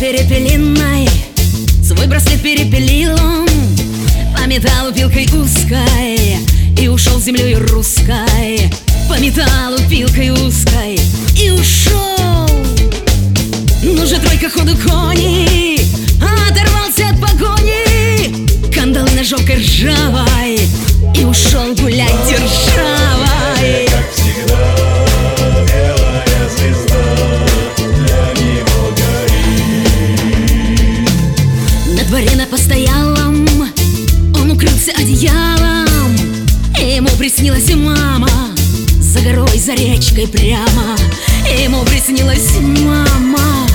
перепелиной свой браслет перепилил он по металлу пилкой узкой и ушел землей русской. По металлу пилкой узкой и ушел. Ну же, тройка ходу кони, оторвался от погони, кандалы ножовкой ржавой и ушел гулять державой. Как всегда, белая звезда для него горит. На дворе на постоялом он укрылся одеялом, и ему приснилась мама за горой, за речкой прямо. Ему приснилась мама.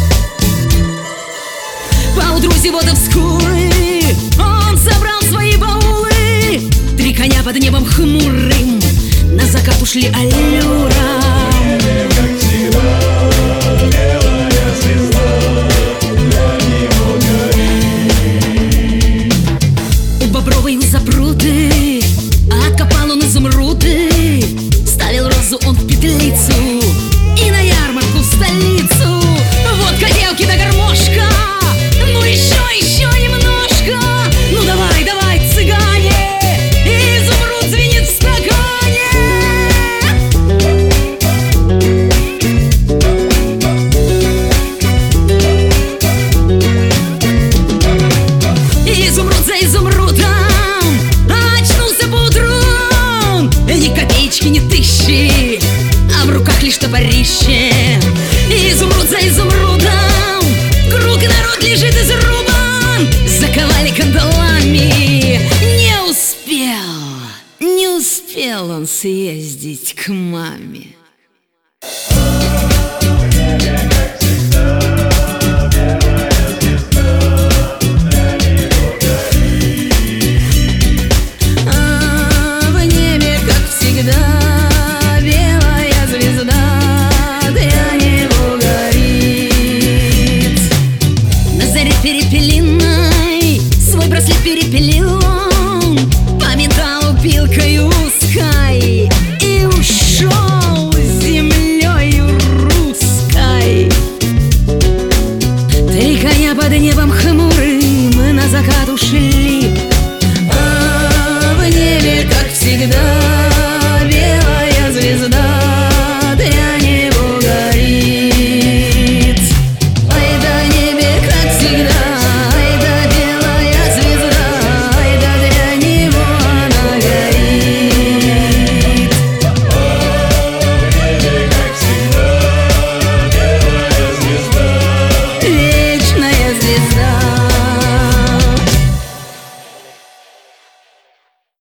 Поутру зевотовскую он собрал свои баулы. 3 коня под небом хмурым на закат ушли аллюром. Как всегда, белая звезда для него горит. У бобровой у запруды откопал он изумруды, ставил розу он в петлицу и на ярмарку в столицу. Водка, девки да гармошка, ну еще немножко. Ну давай, давай, цыгане, изумруд звенит в стакане. Изумруд за изумрудом очнулся поутру. Ни копеечки, ни тысячи, а в руках лишь топорище. Изумруд за изумрудом, круг народ лежит изрубан, заковали кандалами. Не успел он съездить к маме. Как всегда.